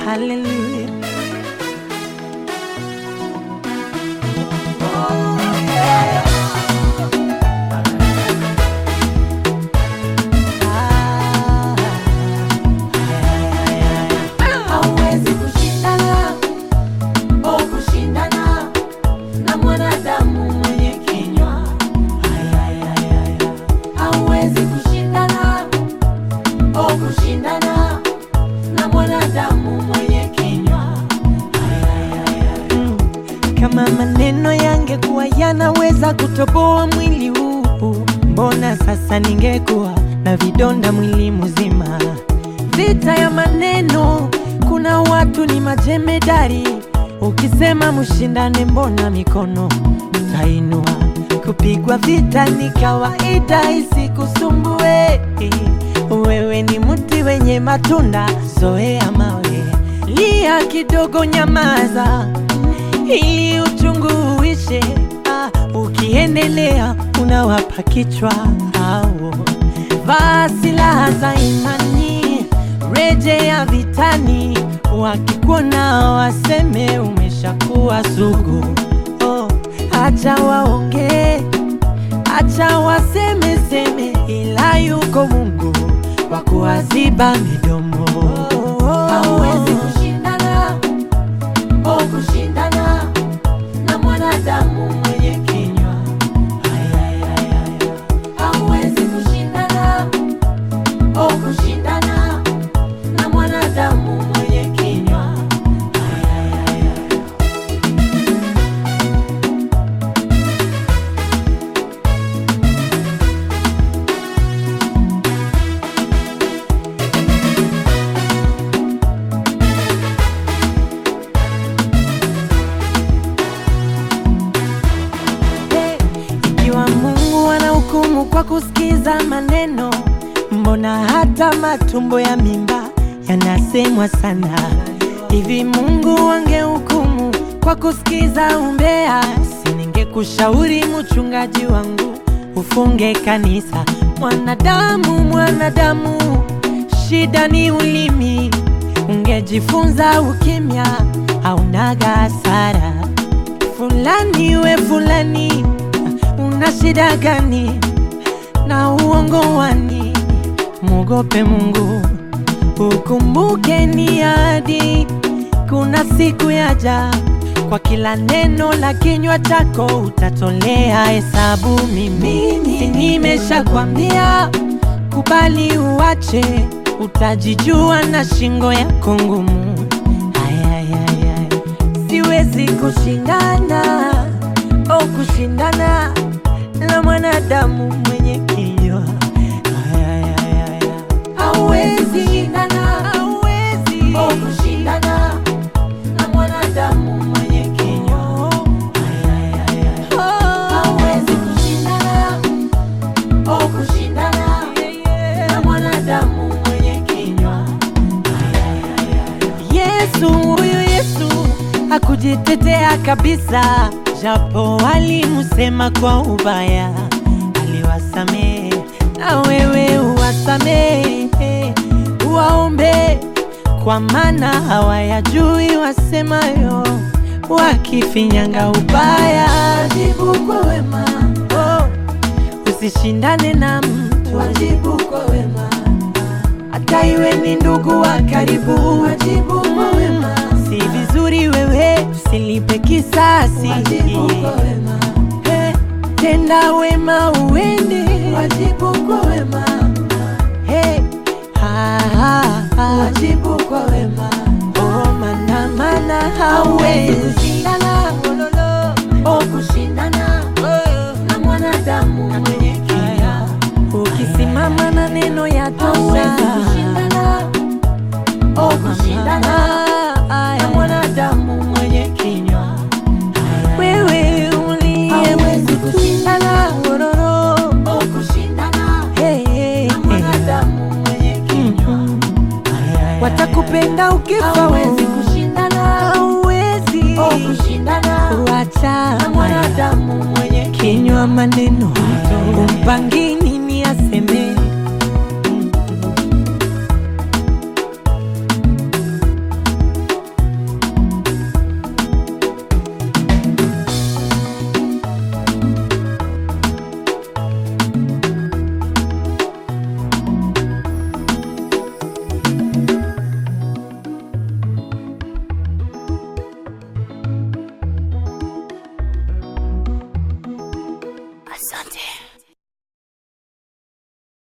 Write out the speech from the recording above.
Hallelujah. Kama maneno yangekuwa yanaweza kutoboa mwili huu, mbona sasa ningekuwa na vidonda mwili mzima? Vita ya maneno, kuna watu ni majemedari. Ukisema mshindane, mbona mikono utainua? Kupigwa vita ni kawaida, isikusumbue. Wewe ni mti wenye matunda, zoea mawe. Lia kidogo, nyamaza ili uchungu uishe. Ukiendelea unawapa kichwa hao. Vaa silaha za imani, rejea vitani. Wakikuona waseme umeshakuwa sugu. Acha waonge, acha waseme seme, ila yuko Mungu wa kuwaziba midomo. Hauwezi kushindana, kushindana na mwanadamu mwenye kinywa. Hauwezi kushindana, kushindana na mwanadamu mwenye kinywa. Ikiwa Mungu anahukumu kwa kusikiza maneno, mbona hata matumbo ya mimba yanasemwa sana? Hivi Mungu angehukumu kwa kusikiza umbea, siningekushauri mchungaji wangu ufunge kanisa. Mwanadamu, shida ni ulimi. Ungejifunza ukimya, haunaga hasara. Fulani we fulani, una shida gani na uongo wani? Muogope Mungu, ukumbuke ni ahadi. Kuna siku yaja, kwa kila neno la kinywa chako utatolea hesabu. Mimi nimeshakwambia, kubali uache, utajijua na shingo yako ngumu. Siwezi kushindana, kushindana na mwanadamu mwenye kinywa. Hauwezi shindana, kushindana na mwanadamu mwenye kinywa. Hauwezi kushindana, kushindana na mwanadamu mwenye kinywa. Huyu Yesu hakujitetea kabisa, japo walimusema kwa ubaya, aliwasamehe. Na wewe uwasamehe, uwaombe, kwa maana hawayajui wasemayo. Wakifinyanga ubaya, wajibu kwa wema. Usishindane na mtu, wajibu kwa wema. Hata iwe ni ndugu wa karibu, wajibu kwa wema. Si vizuri wewe usilipe kisasi, wajibu kwa wema. Tenda wema uende, wajibu kwa wema. Wajibu kwa wema. Mana hauwezi kushindana, kushindana na mwanadamu mwenye kinywa. Ukisimama na neno ya tosha, hauwezi kushindana, kushindana na mwanadamu mwenye kinywa. Wewe hauwezi kushindana, kushindana na mwanadamu mwenye kinywa. Watakupenda ukifa, hauwezi kushindana, hauwezi kushindana na mwanadamu mwenye kinywa. Maneno umpangi